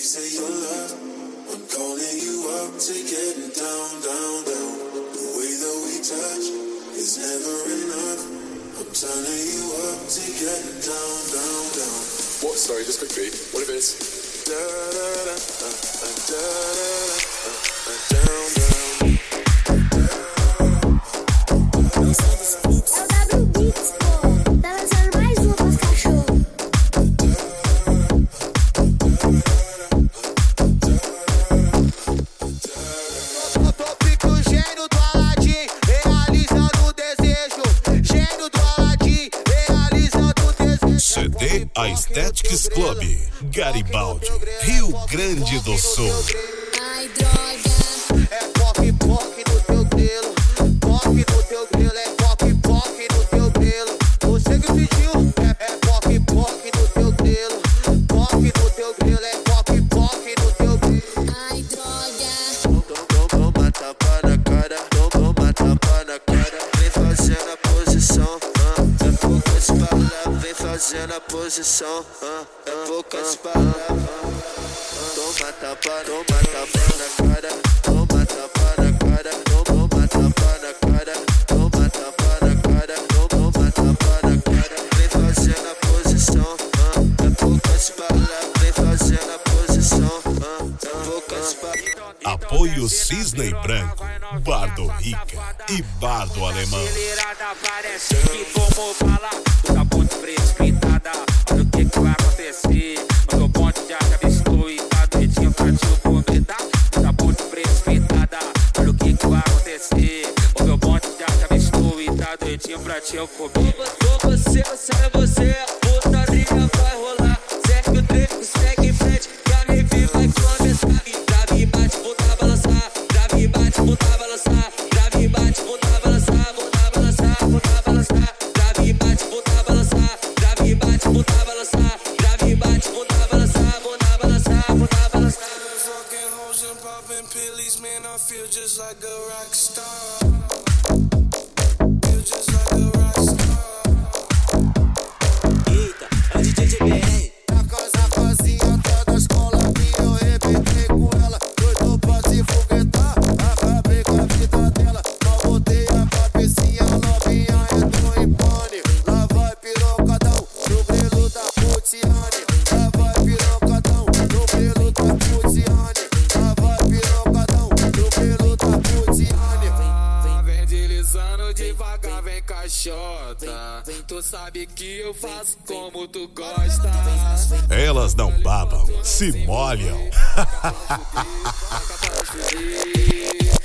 say your love. I'm calling you up to getting down, down, down. The way that we touch is never enough. I'm turning you up to getting down, down, down. What? Sorry, just quickly. What if it's da da da da da down, down. CD Aesthetics Club, Garibaldi, Rio Grande do Sul. Ai, droga. É pop, pop no teu grelo. Pop no teu grelo. É pop, pop no teu grelo. Você que pediu. É pop, pop no teu grelo. Pop no teu grelo. É pop, pop no teu grelo. Ai, droga. Toma tapa na cara. Toma tapa na cara. Vem fazendo a posição. É poucas palavras. Vem fazendo a posição. É poucas palavras. Toma tapa na cara. Toma tapa na cara. Toma tapa na cara. Toma tapa na cara. Toma tapa na cara. Vem fazendo a posição. É poucas palavras. Vem fazendo a posição. É poucas palavras. Apoio Cisne Branco, Bardo Rica e Bardo Alemão. Acelerada, parece que tomou bala. Tu tá ponte precipitada. Olha o que vai acontecer. Eu tô ponte de avisto e tá doidinho pra te comentar. Tu tá ponte precipitada. Olha o que vai acontecer. O meu ponte de avisto e tá doidinho pra te comer. Você, a putaria vai rolar. Segue o treco, segue em frente. Que a rave vai começar. Grave, bate, volta a balançar. Grave, bate, volta a balançar. Grave, bate, volta a balançar. Volta a balançar, volta a balançar. Grave, bate, volta a balançar. Grave, bate, volta a balançar. Grave, bate, volta a balançar. Volta a balançar, volta a balançar. Fucking hoes and popping pillies, man, I feel just like a rock star. Feel just like a rock star. Eita, é o DJ JBR. A casa vazia, tá da escola. E eu arrebentei com ela. Doido pra se foguetar. Acabei com a vida dela. Mal botei a cabecinha. Novinha entrou em pane. Lá vai pirocadão. No brelo da Putiane. Lá vai pirocadão. No brelo da Putiane. Lá vai pirocadão. No brelo da Putiane. Vem deslizando devagar, vem caixota. Tu sabe que eu faço como tu gosta. Elas não babam, se molham.